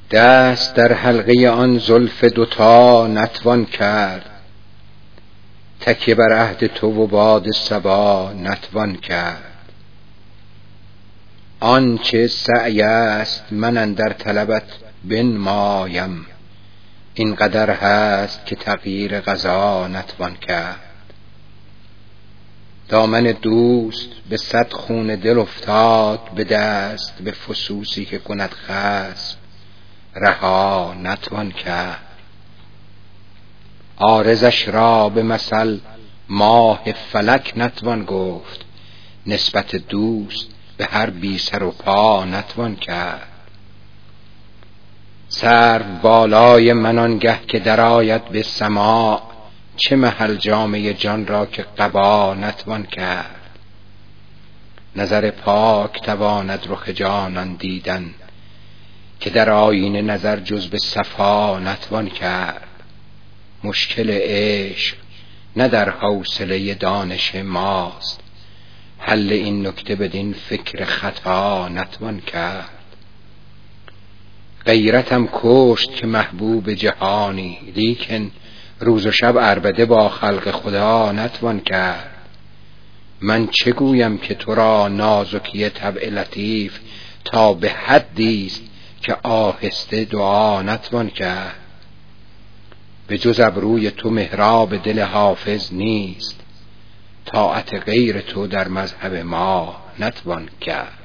دست در حلقه آن زلف دوتا نتوان کرد، تکیه بر عهد تو و باد صبا نتوان کرد. آنچه سعی است من اندر طلبت بنمایم، این قدر هست که تغییر قضا نتوان کرد. دامن دوست به 100 خون دل افتاد به دست، به فسوسی که کند خصم رها نتوان کرد. عارضش را به مثل ماه فلک نتوان گفت، نسبت دوست به هر بی سر و پا نتوان کرد. سرو بالای من آنگه که درآید به سماع، چه محل جامه جان را که قبا نتوان کرد. نظر پاک تواند رخ جانان دیدن، که در آیینه نظر جز به صفا نتوان کرد. مشکل عشق نه در حوصله دانش ماست، حل این نکته بدین فکر خطا نتوان کرد. غیرتم کشت که محبوب جهانی، لیکن روز و شب عربده با خلق خدا نتوان کرد. من چه گویم که تو را نازکی طبع لطیف، تا به حدیست که آهسته دعا نتوان کرد. به جز ابروی تو محراب دل حافظ نیست، طاعت غیر تو در مذهب ما نتوان کرد.